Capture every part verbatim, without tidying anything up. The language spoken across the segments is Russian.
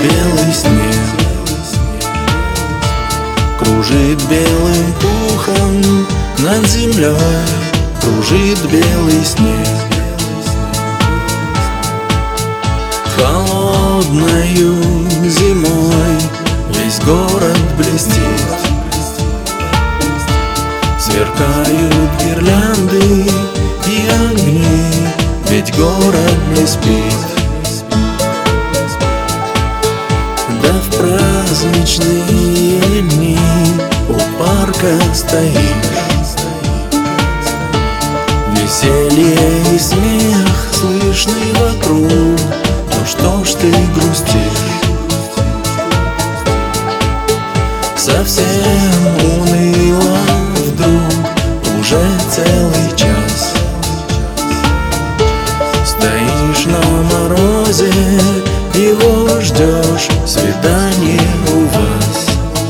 белый снег, кружит белым пухом над землей, кружит белый снег. Холодною зимой весь город блестит, сверкают гирлянды и огни, ведь город не спит. Да в праздничные дни у парка стоишь, веселье и смех слышны вокруг. Ну что ж ты грустишь? Совсем уныло вдруг, уже целый час стоишь на морозе, его ждешь, свидание у вас.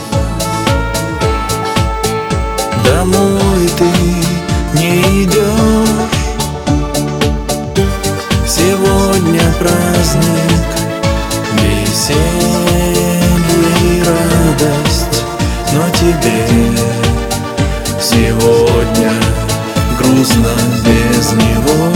Домой ты не идешь, сегодня праздник, веселье и радость, но тебе сегодня грустно без него.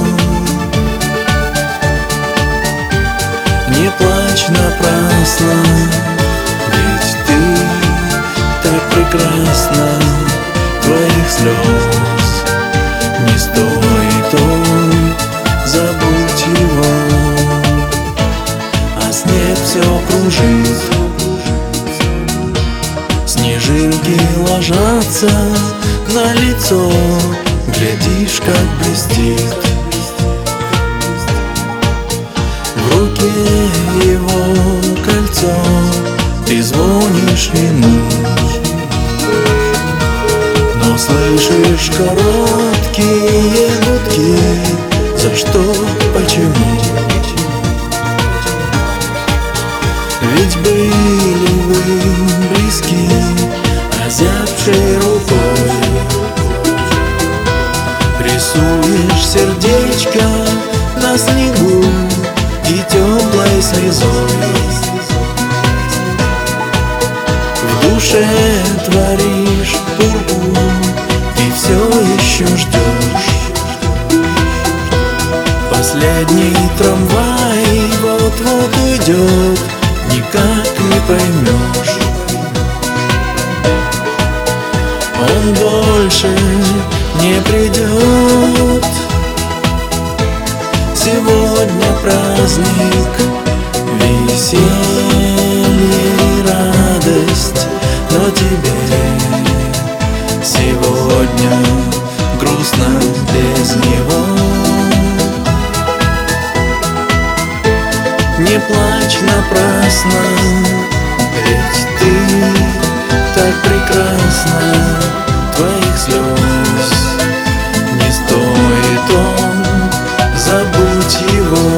Не плачь напрасно, ведь ты так прекрасна, твоих слез не стоит он, забудь его. А снег все кружит, снежинки ложатся на лицо, глядишь, как блестит. В руке его кольцо, ты звонишь ему, но слышишь короткие гудки. За что, почему? Ведь были вы близки, озябшей рукой рисуешь сердечко на снегу и теплой слезой в душе творишь пурпур и все еще ждешь. Последний трамвай вот-вот уйдет, никак не поймешь, он больше не придет. Сегодня праздник, веселье и радость, но тебе сегодня грустно без него. Не плачь напрасно, ведь ты так прекрасна, твоих слез не стоит он, забудь его.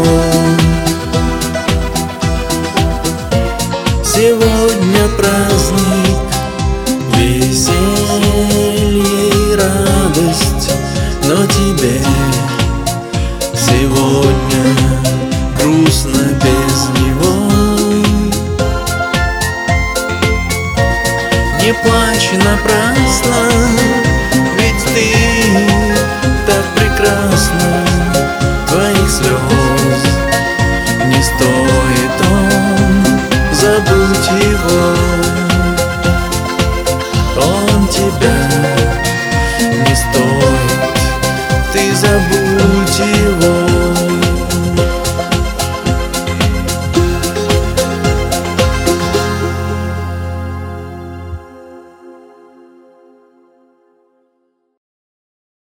Сегодня праздник, веселье и радость, но тебе сегодня грустно без него. Не плачь напрасно, ведь ты так прекрасна,